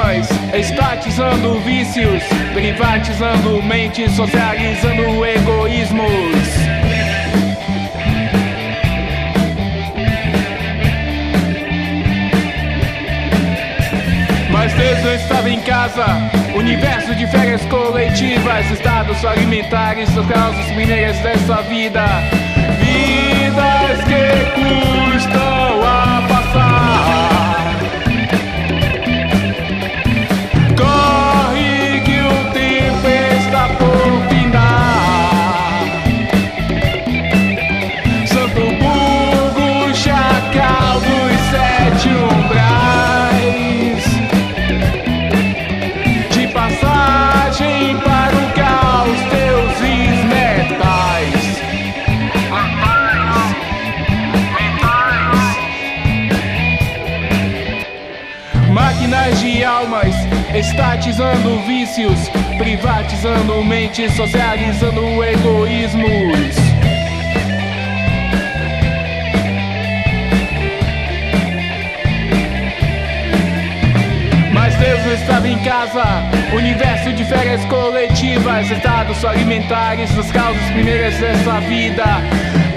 almas, estatizando vícios, privatizando mentes, socializando egoísmos. Mas Deus não estava em casa. Universo de férias coletivas, estados alimentares, as causas primeiras dessa vida. Vidas que custam a passar. Corre que o tempo está por findar. Santo Burgo, chacal dos 7 umbrais, de passagem para o caos, deuses metais. Máquinas de almas, estatizando vícios, privatizando mentes, socializando egoísmos. Mas Deus não estava em casa. Universo de férias coletivas, estados alimentares, as causas primeiras dessa vida.